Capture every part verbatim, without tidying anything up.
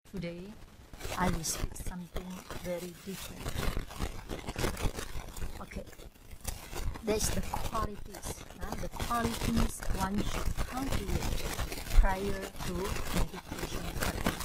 Today, I will speak something very different. Okay, that's the qualities, uh, the qualities one should cultivate prior to meditation practice.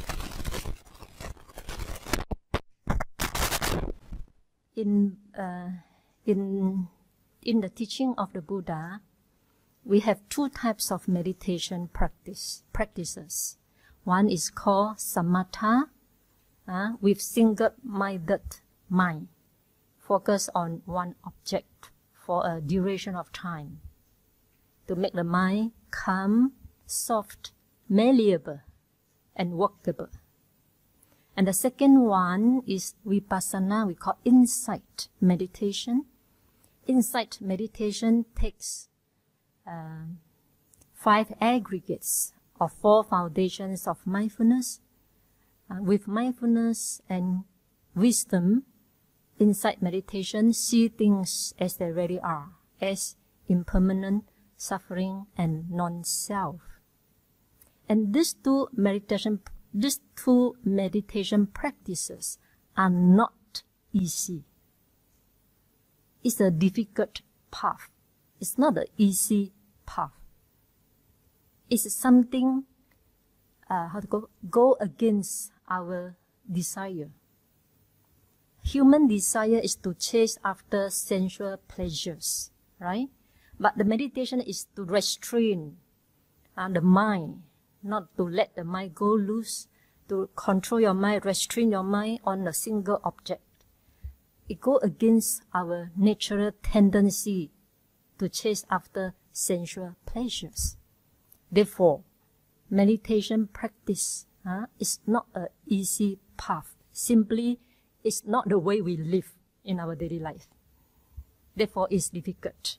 In, uh, in, in the teaching of the Buddha, we have two types of meditation practice practices. One is called samatha, uh, with single-minded mind, focus on one object for a duration of time, to make the mind calm, soft, malleable, and workable. And the second one is vipassana, we call insight meditation. Insight meditation takes uh, five aggregates or four foundations of mindfulness. Uh, with mindfulness and wisdom, insight meditation see things as they really are, as impermanent, suffering, and non-self. And these two meditation, these two meditation practices are not easy. It's a difficult path. It's not an easy path. It's something, uh, how to go, go against our desire. Human desire is to chase after sensual pleasures, right? But the meditation is to restrain uh, the mind, not to let the mind go loose, to control your mind, restrain your mind on a single object. It goes against our natural tendency to chase after sensual pleasures. Therefore, meditation practice uh, is not an easy path. Simply, it's not the way we live in our daily life. Therefore, it's difficult.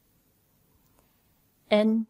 And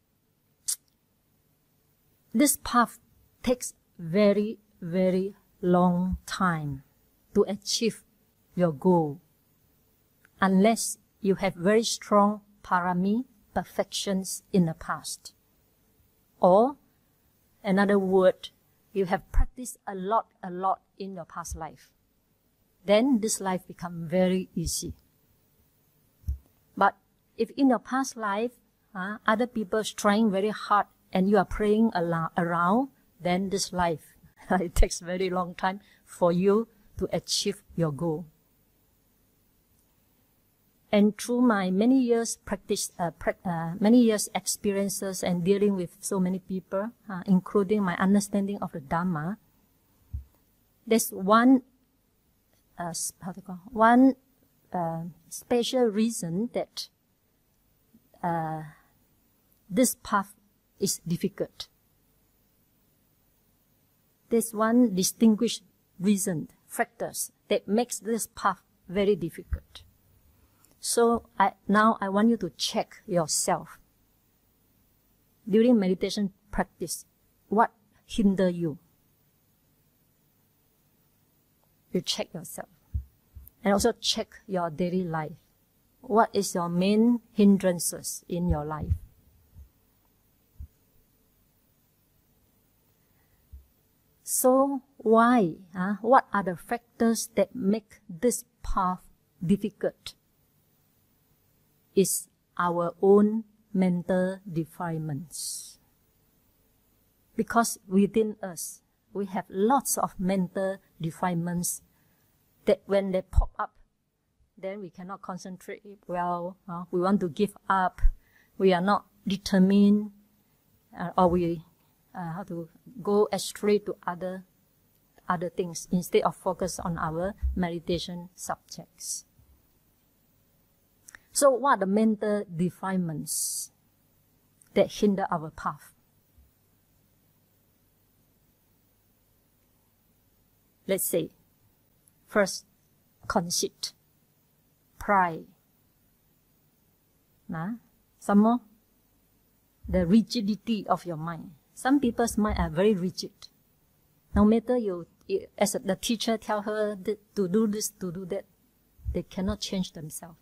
this path takes very, very long time to achieve your goal, unless you have very strong parami, perfections in the past. Or, another word, you have practiced a lot, a lot in your past life. Then this life becomes very easy. But if in your past life, uh, other people are trying very hard and you are praying around, then this life, it takes very long time for you to achieve your goal. And through my many years practice, uh, pra uh, many years experiences and dealing with so many people, uh, including my understanding of the Dhamma, there's one, uh, how to call, one uh, special reason that uh, this path is difficult. There's one distinguished reason, factors that makes this path very difficult. So I, now I want you to check yourself. During meditation practice, what hinder you? You check yourself. And also check your daily life. What is your main hindrances in your life? So why? Uh, what are the factors that make this path difficult? Is our own mental defilements. Because within us, we have lots of mental defilements that when they pop up, then we cannot concentrate well, uh, we want to give up, we are not determined, uh, or we uh, have to go astray to other, other things instead of focus on our meditation subjects. So what are the mental defilements that hinder our path? Let's say, first, conceit, pride. Nah? Some more, the rigidity of your mind. Some people's mind are very rigid. No matter you, as the teacher tell her to do this, to do that, they cannot change themselves.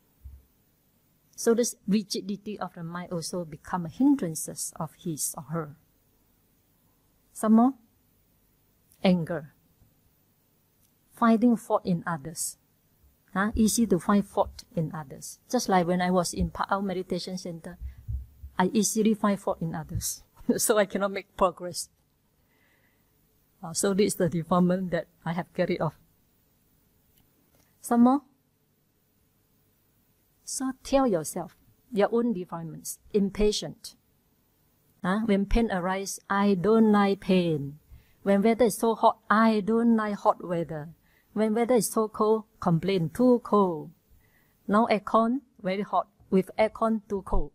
So this rigidity of the mind also become a hindrance of his or her. Some more, anger, finding fault in others. Huh? Easy to find fault in others. Just like when I was in Pa'au Meditation Center, I easily find fault in others. So I cannot make progress. Uh, so this is the defilement that I have carried off. Some more. So tell yourself your own defilements. Impatient. Huh? When pain arises, I don't like pain. When weather is so hot, I don't like hot weather. When weather is so cold, complain, too cold. Now aircon, very hot. With aircon, too cold.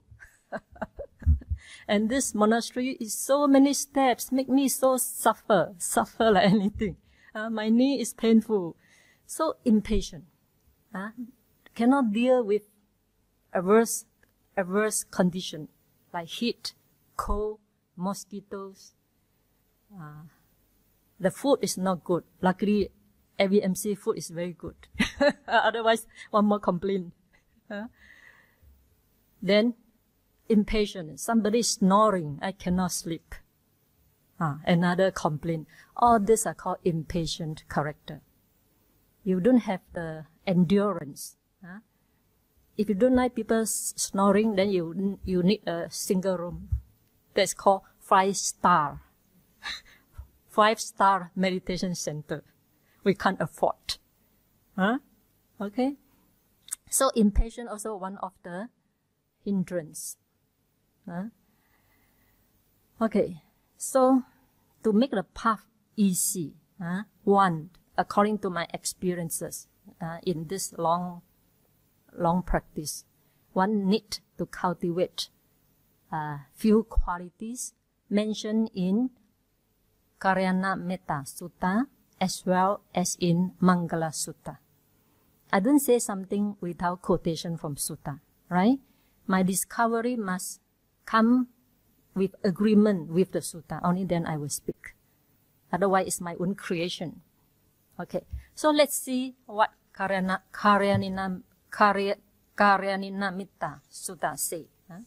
And this monastery is so many steps, make me so suffer, suffer like anything. Uh, my knee is painful. So impatient. Uh, cannot deal with adverse, adverse condition like heat, cold, mosquitoes. Uh, the food is not good. Luckily, every M C food is very good. Otherwise, one more complaint. Uh, then, impatient. Somebody snoring. I cannot sleep. Ah, another complaint. All these are called impatient character. You don't have the endurance. Huh? If you don't like people snoring, then you you need a single room. That's called five star. Five star meditation center. We can't afford. Huh? Okay? So impatient also one of the hindrance. Huh? Okay. So to make the path easy, huh? One, according to my experiences uh, in this long, long practice, one need to cultivate uh, few qualities mentioned in Karyana Metta Sutta as well as in Mangala Sutta. I don't say something without quotation from Sutta, right? My discovery must come with agreement with the Sutta. Only then I will speak. Otherwise, it's my own creation. Okay. So let's see what Karyana, Karyanina, Karya, Karyanina Mitta Sutta say. Huh?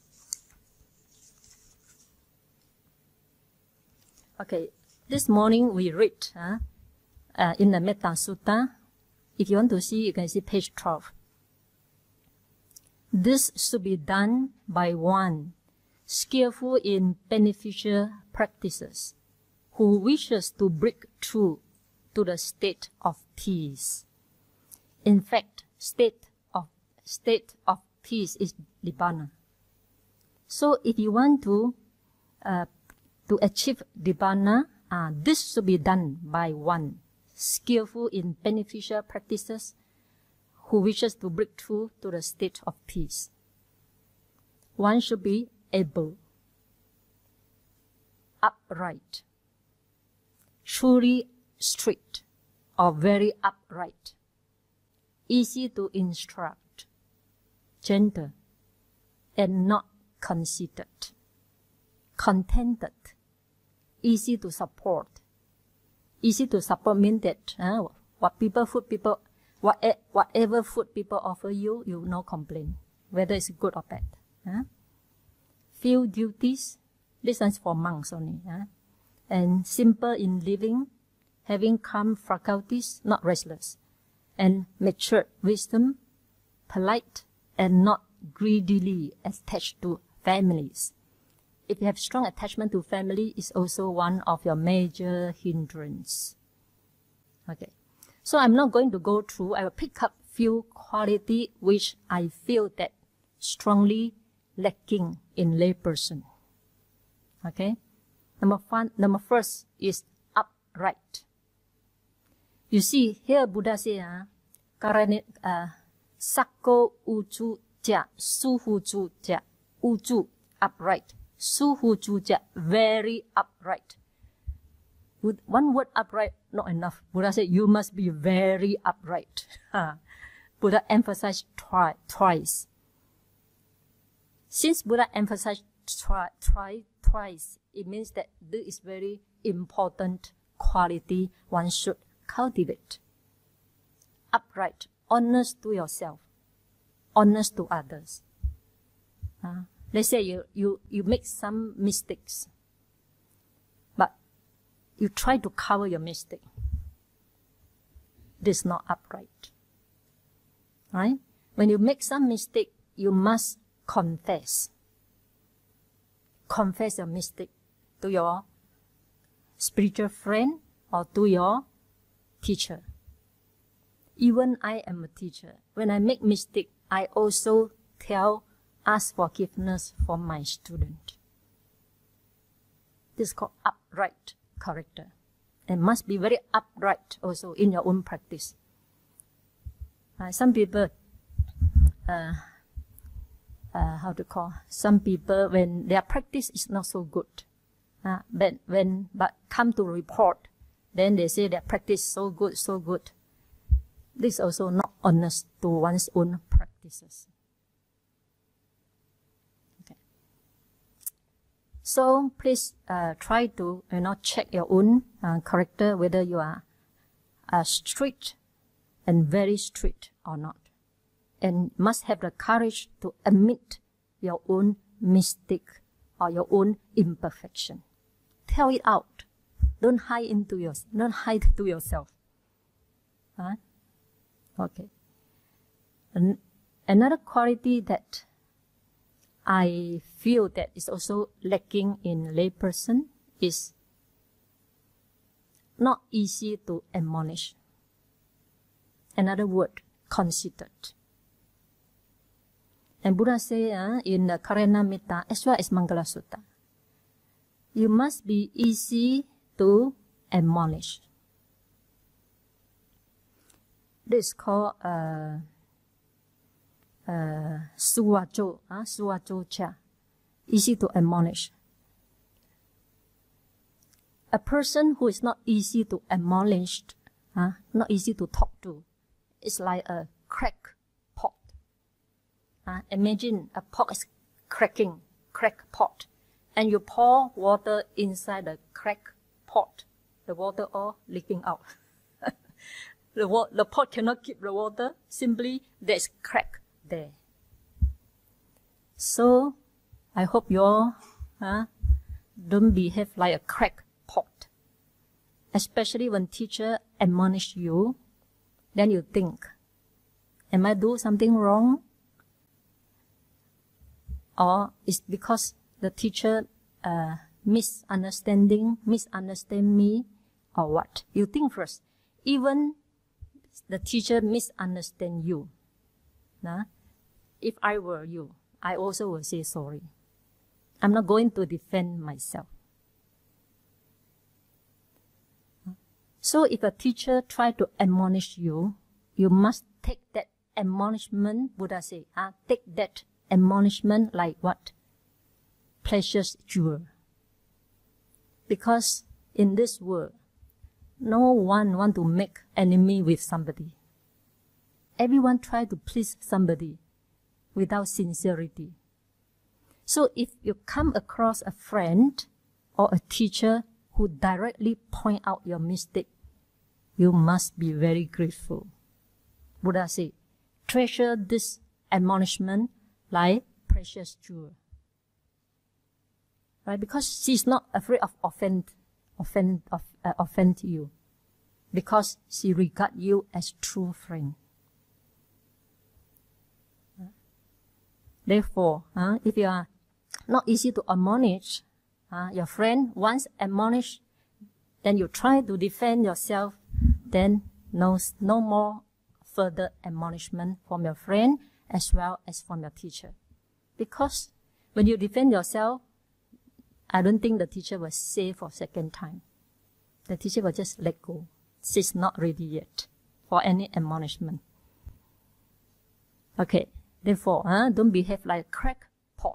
Okay. This morning we read huh, uh, in the Metta Sutta. If you want to see, you can see page twelve. This should be done by one skillful in beneficial practices who wishes to break through to the state of peace. In fact, state of state of peace is Nibbana. So if you want to uh, to achieve Nibbana, uh, this should be done by one skillful in beneficial practices who wishes to break through to the state of peace. One should be able, upright, truly strict or very upright, easy to instruct, gentle, and not conceited, contented, easy to support. Easy to support means that uh, what people food people what whatever food people offer you, you no complain, whether it's good or bad. Huh? Few duties, this is for monks only. Huh? And simple in living, having calm faculties, not restless, and mature wisdom, polite and not greedily attached to families. If you have strong attachment to family, is also one of your major hindrance. Okay. So I'm not going to go through. I will pick up few quality which I feel that strongly lacking in layperson. Okay. Number one, number first is upright. You see here Buddha say, ah, karane sakko uju ja suhu ju ja uju upright. Suhu ju ja very upright. With one word upright, not enough. Buddha said, you must be very upright. Buddha emphasized twi twice. Since Buddha emphasized twi twi twice, it means that this is very important quality one should cultivate. Upright, honest to yourself, honest to others. Uh, let's say you, you, you make some mistakes. you try to cover your mistake. This is not upright. Right? When you make some mistake, you must confess. Confess your mistake to your spiritual friend or to your teacher. Even I am a teacher. When I make mistake, I also tell, ask forgiveness from my student. This is called upright character. And must be very upright also in your own practice. Uh, some people, uh, uh, how to call, some people when their practice is not so good, uh, but when but come to report, then they say their practice so good, so good. This is also not honest to one's own practices. Okay. So please uh, try to you know check your own uh, character, whether you are uh, strict and very strict or not, and must have the courage to admit your own mistake or your own imperfection. Tell it out. Don't hide into your, don't hide to yourself. Huh? Okay. An another quality that I feel that is also lacking in layperson is not easy to admonish. Another word, considered. And Buddha say uh, in the Karanamitta as well as Mangala Sutta, you must be easy to admonish. This is called uh, uh, suwajo, uh, suwajo cha, easy to admonish. A person who is not easy to admonish, uh, not easy to talk to, is like a crack pot. Uh, imagine a pot is cracking, crack pot, and you pour water inside the crack pot. The water all leaking out. The, wa the pot cannot keep the water. Simply there's crack there. So I hope you all uh, don't behave like a crack pot. Especially when teacher admonish you, then you think, am I do something wrong? Or it's because the teacher uh, misunderstanding, misunderstand me, or what? You think first. Even the teacher misunderstand you. Nah? If I were you, I also will say sorry. I'm not going to defend myself. So if a teacher try to admonish you, you must take that admonishment, Buddha say, ah, take that admonishment like what? Precious jewel. Because in this world, no one want to make enemy with somebody. Everyone try to please somebody without sincerity. So if you come across a friend or a teacher who directly point out your mistake, you must be very grateful. Buddha said, treasure this admonishment like precious jewel. Right? Because she's not afraid of offend, offend, of, uh, offend you. Because she regard you as true friend. Therefore, uh, if you are not easy to admonish, uh, your friend once admonished, then you try to defend yourself, then no, no more further admonishment from your friend as well as from your teacher. Because when you defend yourself, I don't think the teacher will say for a second time. The teacher will just let go. She's not ready yet for any admonishment. Okay, therefore, uh, don't behave like a crack pot.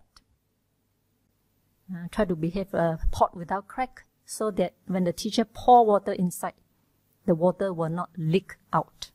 Uh, try to behave a pot without crack, so that when the teacher pour water inside, the water will not leak out.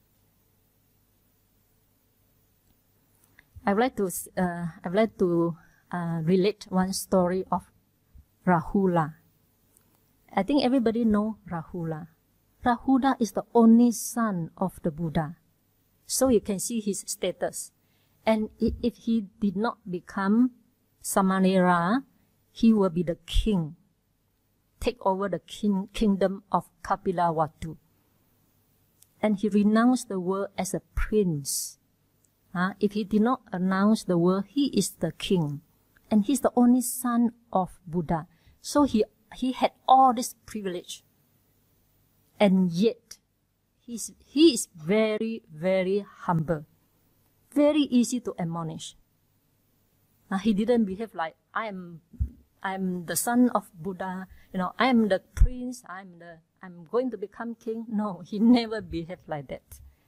I'd like to, uh, I'd like to uh, relate one story of Rahula. I think everybody know Rahula. Rahula is the only son of the Buddha. So you can see his status. And if he did not become Samanera, he will be the king. take over the king, kingdom of Kapilavatthu. And he renounced the world as a prince. Uh, if he did not announce the world, he is the king. And he's the only son of Buddha. So he, he had all this privilege. And yet, he's, he is very, very humble. Very easy to admonish. Uh, he didn't behave like, I am, I am the son of Buddha. You know, I am the prince. I'm the, I'm going to become king. No, he never behaved like that.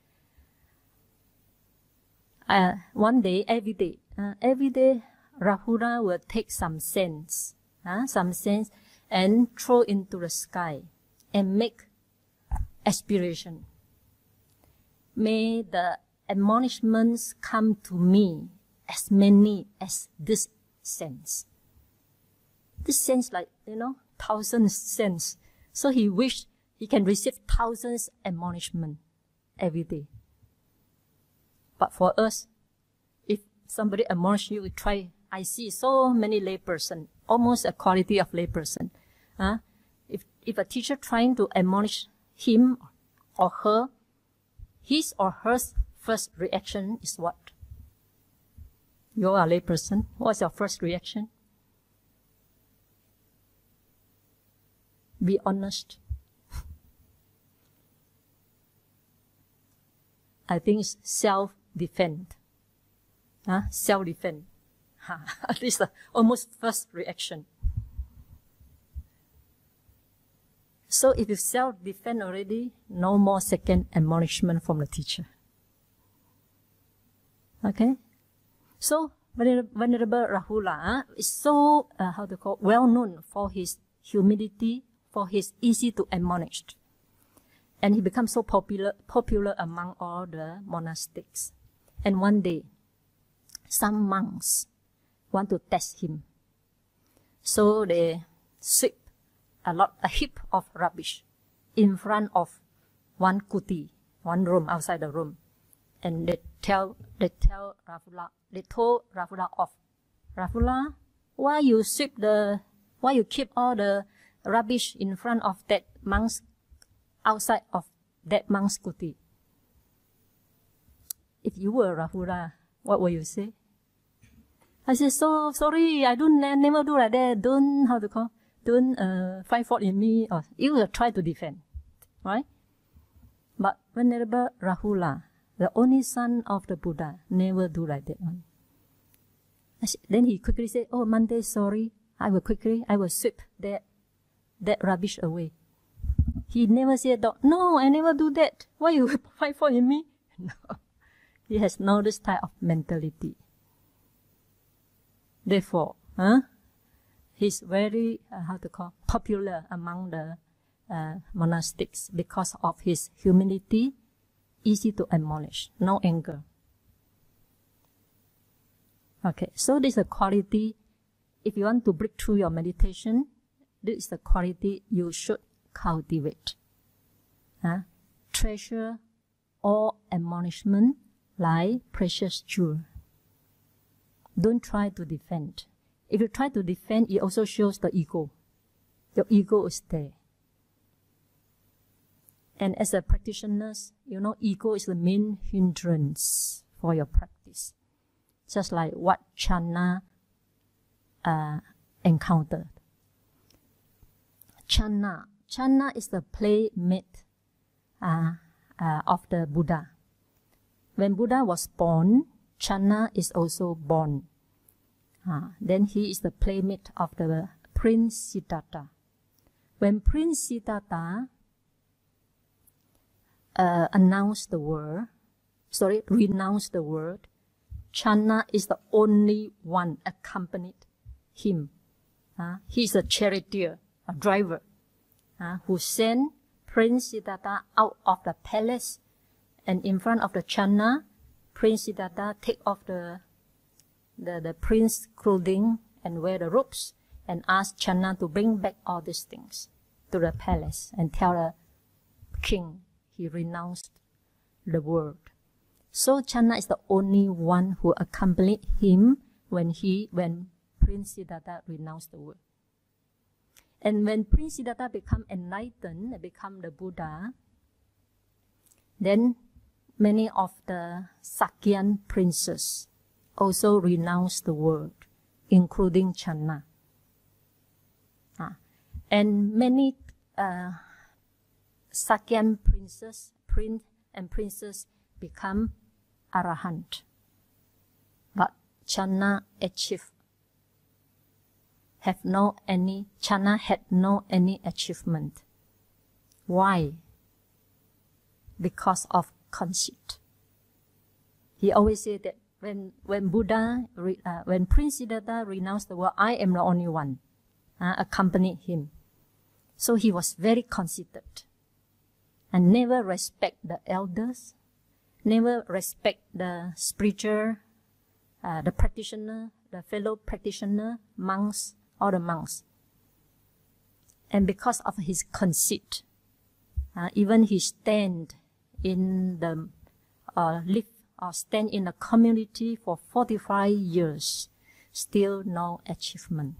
Uh, one day, every day, uh, every day, Rahula will take some sense, uh, some sense, and throw into the sky, and make aspiration. May the admonishments come to me as many as this sense. This sense, like, you know, thousands sense. So he wished he can receive thousands admonishment every day. But for us, if somebody admonish you, we try. I see so many layperson, almost a quality of layperson. Uh, if if a teacher trying to admonish him or her, his or her first reaction is what? You are a layperson. What's your first reaction? Be honest. I think it's self-defense. Huh? Self-defense. At least the almost first reaction. So if you self-defend already, no more second admonishment from the teacher. Okay? So, Venerable Rahula uh, is so, uh, how to call, well known for his humility, for his easy to admonish. And he becomes so popular, popular among all the monastics. And one day, some monks want to test him. So they sweep a lot, a heap of rubbish in front of one kuti, one room outside the room. And they tell, they tell Rahula, they told Rahula off. Rahula, why you sweep the, why you keep all the rubbish in front of that monk's, outside of that monk's kuti? If you were Rahula, what will you say? I said, so sorry, I don't I never do like that. Don't, how to call, don't uh, find fault in me. Or you will try to defend, right? But Venerable Rahula, the only son of the Buddha, never do like that one. Then he quickly said, oh, Monday, sorry. I will quickly, I will sweep that, that rubbish away. He never said, no, I never do that. Why you find fault in me? No. He has no this type of mentality. Therefore, huh, he's very, uh, how to call, popular among the uh, monastics because of his humility, easy to admonish, no anger. Okay, so this is a quality. If you want to break through your meditation, this is the quality you should cultivate. Huh? Treasure all admonishment like precious jewel. Don't try to defend. If you try to defend, it also shows the ego. Your ego is there. And as a practitioner, you know, ego is the main hindrance for your practice. Just like what Channa uh, encountered. Channa. Channa is the playmate uh, uh, of the Buddha. When Buddha was born, Channa is also born. Uh, then he is the playmate of the Prince Siddhartha. When Prince Siddhartha uh, announced the word, sorry, renounced the word, Channa is the only one accompanied him. Uh, he is a charioteer, a driver, uh, who sent Prince Siddhartha out of the palace, and in front of the Channa, Prince Siddhartha take off the, the, the prince's clothing and wear the robes and ask Channa to bring back all these things to the palace and tell the king he renounced the world. So Channa is the only one who accompanied him when he, when Prince Siddhartha renounced the world. And when Prince Siddhartha become enlightened, become the Buddha, then many of the Sakyan princes also renounced the world, including Channa. Ah. And many uh, Sakyan princes, prince and princess become Arahant. But Channa achieved, have no any, Channa had no any achievement. Why? Because of conceit. He always said that when when Buddha, re, uh, when Prince Siddhartha renounced the world, I am the only one, uh, accompanied him. So he was very conceited and never respect the elders, never respect the spiritual, uh, the practitioner, the fellow practitioner, monks, or the monks. And because of his conceit, uh, even he stand in the uh, live or stand in a community for forty-five years, still no achievement.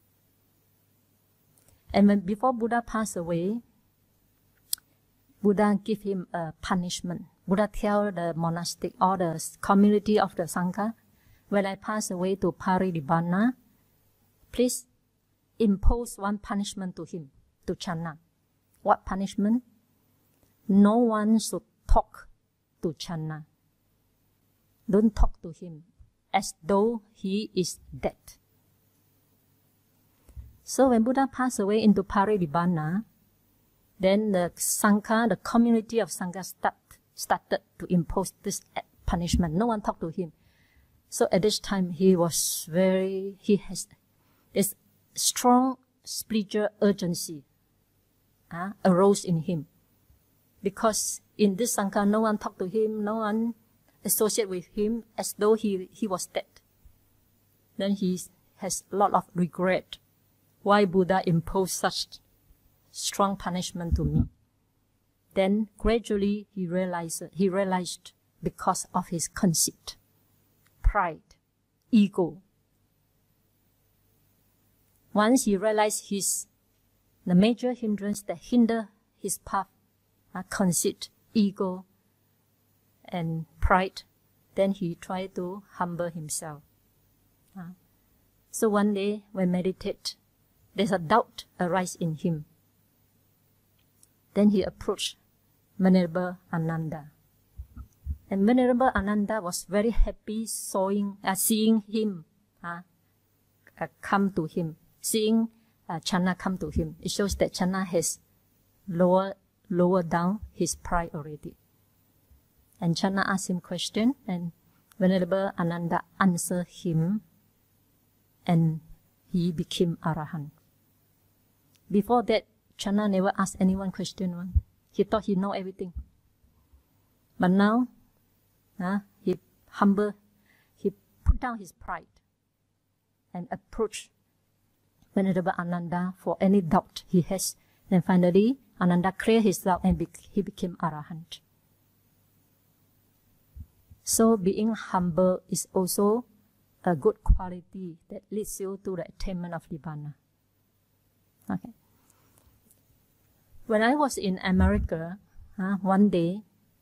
And when before Buddha passed away, Buddha give him a punishment. Buddha tell the monastic or the community of the Sangha, when I pass away to Parinibbana, please impose one punishment to him, to Channa. What punishment? No one should talk to Channa. Don't talk to him as though he is dead. So when Buddha passed away into Parinibbana, then the Sangha, the community of Sangha start, started to impose this punishment. No one talked to him. So at this time he was very, he has this strong spiritual urgency uh, arose in him. Because in this Sangha, no one talked to him, no one associated with him as though he, he was dead. Then he has a lot of regret. Why Buddha imposed such strong punishment to me? Then gradually he realized, he realized because of his conceit, pride, ego. Once he realized his, the major hindrance that hinder his path, uh, conceit, ego, and pride, then he tried to humble himself. Uh, so one day when meditate, there's a doubt arise in him. Then he approached Venerable Ananda. And Venerable Ananda was very happy seeing, uh, seeing him uh, uh, come to him, seeing uh, Channa come to him. It shows that Channa has lowered, lowered down his pride already. And Channa asked him question, and Venerable Ananda answered him, and he became Arahant. Before that, Channa never asked anyone question one. He thought he know everything. But now, uh, he humble, he put down his pride and approached Venerable Ananda for any doubt he has. And finally, Ananda cleared his doubt and be he became Arahant. So being humble is also a good quality that leads you to the attainment of Nibbana. Okay. When I was in America, uh, one day,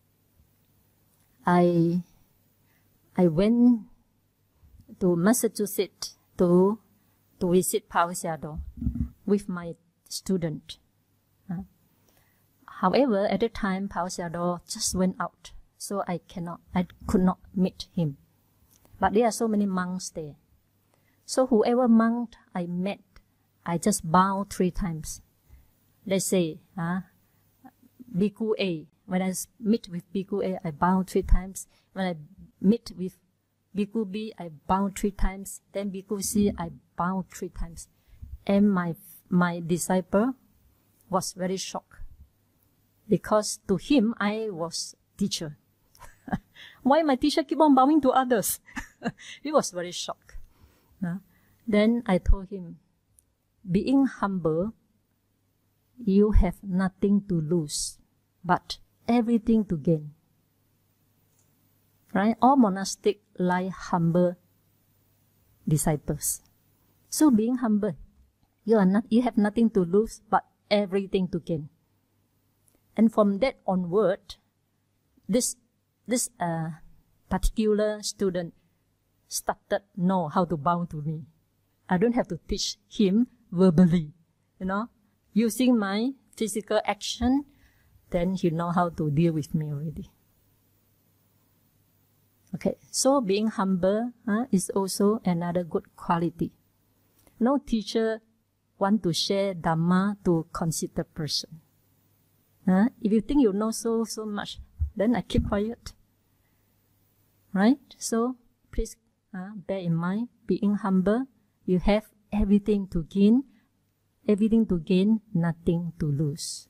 I I went to Massachusetts to to visit Phao Sayadaw with my student. Uh, however, at the time, Phao Sayadaw just went out, so I cannot, I could not meet him. But there are so many monks there. So whoever monk I met, I just bow three times. Let's say, uh, Bhikkhu A. When I meet with Bhikkhu A, I bow three times. When I meet with Bhikkhu B, I bow three times. Then Bhikkhu C, I bow three times. And my my disciple was very shocked, because to him I was teacher. Why my teacher keep on bowing to others? He was very shocked. Uh, then I told him, being humble, you have nothing to lose, but everything to gain. Right? All monastic like humble disciples. So being humble, You are not, you have nothing to lose, but everything to gain. And from that onward, this, this, uh, particular student started know how to bow to me. I don't have to teach him verbally, you know, using my physical action, then he know how to deal with me already. Okay, so being humble uh, is also another good quality. No teacher want to share Dhamma to conceited person. Uh, if you think you know so, so much, then I keep quiet. Right? So please uh, bear in mind, being humble, you have everything to gain, everything to gain, nothing to lose.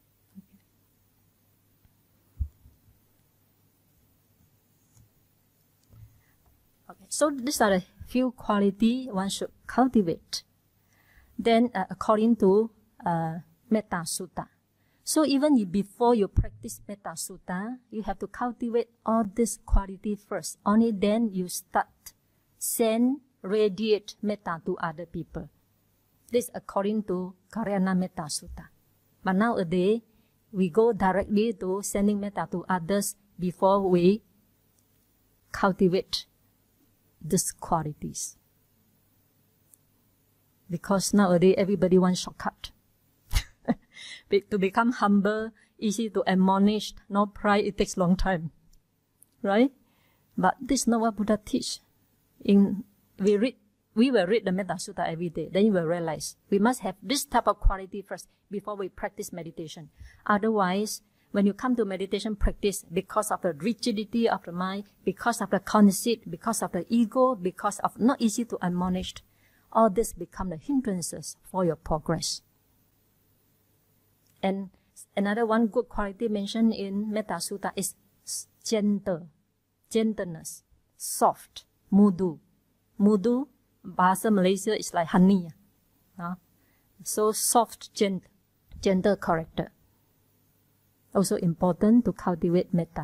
Okay, so these are the few qualities one should cultivate. Then, uh, according to uh, Metta Sutta, so even if before you practice Metta Sutta, you have to cultivate all this quality first. Only then you start send, radiate metta to other people. This according to Kalyana Metta Sutta. But nowadays, we go directly to sending metta to others before we cultivate these qualities. Because nowadays, everybody wants shortcut. To become humble, easy to admonish, no pride, it takes long time. Right? But this is not what Buddha teach. In, we read, we will read the Metta Sutta every day. Then you will realize we must have this type of quality first before we practice meditation. Otherwise, when you come to meditation practice, because of the rigidity of the mind, because of the conceit, because of the ego, because of not easy to admonish, all this become the hindrances for your progress. And another one good quality mentioned in Metta Sutta is gentle, gentleness, soft, mudu. Mudu, bahasa Malaysia is like honey. Uh, so soft, gent, gentle character. Also important to cultivate metta.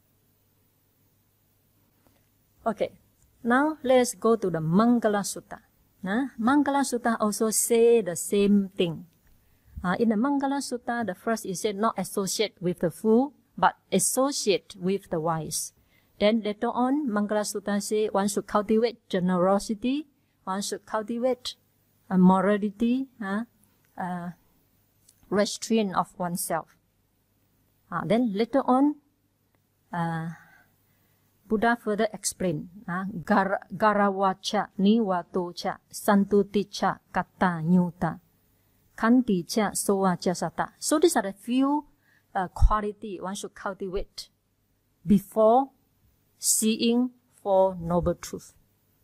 Okay, now let's go to the Mangala Sutta. Uh, Mangala Sutta also say the same thing. Uh, in the Mangala Sutta, the first is said not associate with the fool, but associate with the wise. Then later on, Mangala Sutta say one should cultivate generosity, one should cultivate uh, morality, uh, uh, restraint of oneself. Uh, then later on, uh, Buddha further explained, uh, gar, Garavacha, Niwatocha, Santuticha, Kata, Nyuta. Kanti cha, soa cha sata. So these are the few uh, quality one should cultivate before seeing for noble truth.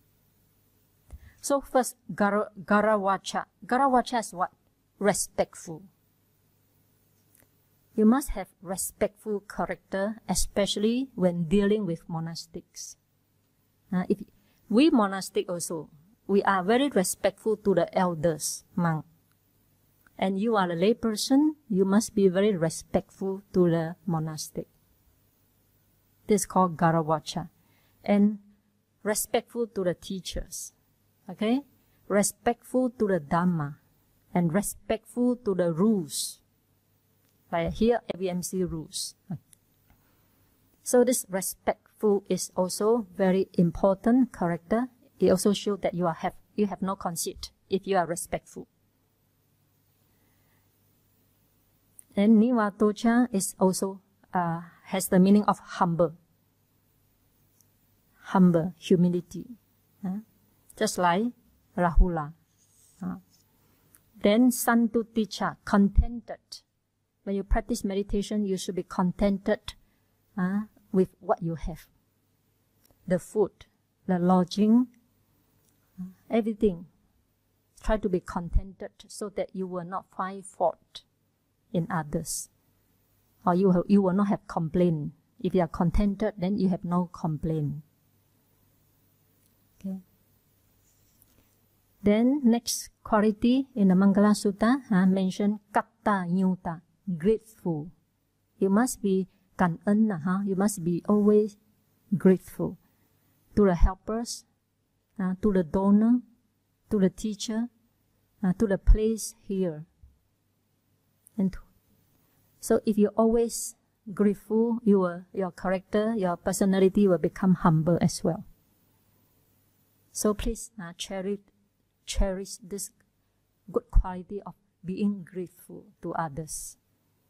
So first, gar, Garavacha. Garavacha is what? Respectful. You must have respectful character, especially when dealing with monastics. Uh, if we monastic also, we are very respectful to the elders, monk. And you are a lay person, you must be very respectful to the monastic. This is called Garavacha. And respectful to the teachers. Okay? Respectful to the Dhamma. And respectful to the rules. Like here, A V M C rules. So this respectful is also very important character. It also shows that you are have you have no conceit if you are respectful. And Niwatocha is also uh, has the meaning of humble. Humble, humility. Uh, just like Rahula. Uh. Then Santuticha, contented. When you practice meditation, you should be contented uh, with what you have. The food, the lodging, uh, everything. Try to be contented so that you will not find fault in others, or you have, you will not have complaint. If you are contented, then you have no complaint. Okay. Then next quality in the Mangala Sutta uh, mentioned Katta Nyuta, grateful. You must be kan ân, huh? You must be always grateful to the helpers, uh, to the donor, to the teacher, uh, to the place here. And so if you're always grateful, your, your character, your personality will become humble as well. So please uh, cherish, cherish this good quality of being grateful to others.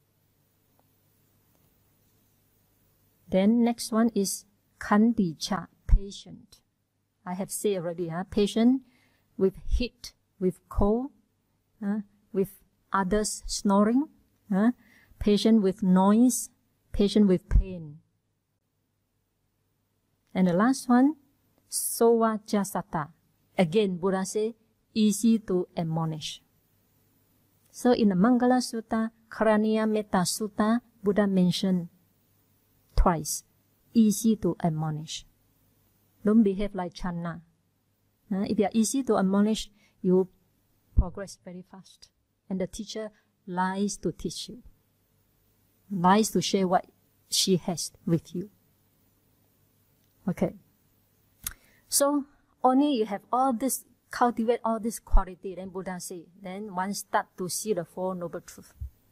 Then next one is Kandicha, patient. I have said already, huh? Patient with heat, with cold, uh, with others snoring, uh, patient with noise, patient with pain. And the last one, Sowa Jasata. Again, Buddha say, easy to admonish. So in the Mangala Sutta, Karaniya Metta Sutta, Buddha mentioned twice, easy to admonish. Don't behave like Channa. Uh, if you are easy to admonish, you progress very fast. And the teacher lies to teach you, lies to share what she has with you. Okay. So only you have all this, cultivate all this quality, then Buddha say, then one start to see the Four Noble Truths.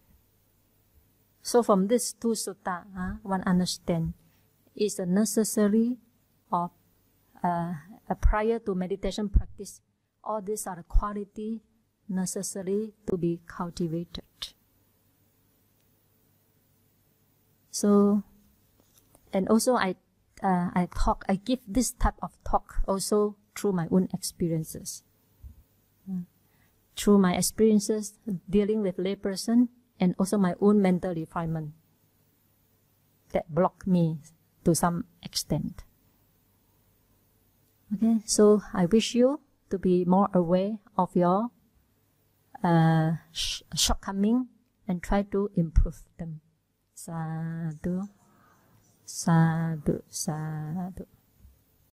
So from these two sutta, uh, one understand it's a necessary of uh, a prior to meditation practice. All these are the quality necessary to be cultivated. So, and also I, uh, I talk, I give this type of talk also through my own experiences. Uh, through my experiences dealing with layperson and also my own mental refinement that block me to some extent. Okay, so I wish you to be more aware of your uh, sh shortcoming and try to improve them. Sadhu, sadhu, sadhu.